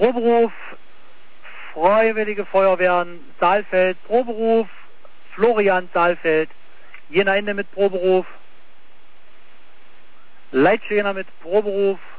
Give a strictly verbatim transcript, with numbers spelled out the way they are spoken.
Proberuf, Freiwillige Feuerwehren, Saalfeld, Proberuf, Florian Saalfeld, Jena Ende mit Proberuf, Leitschäner mit Proberuf,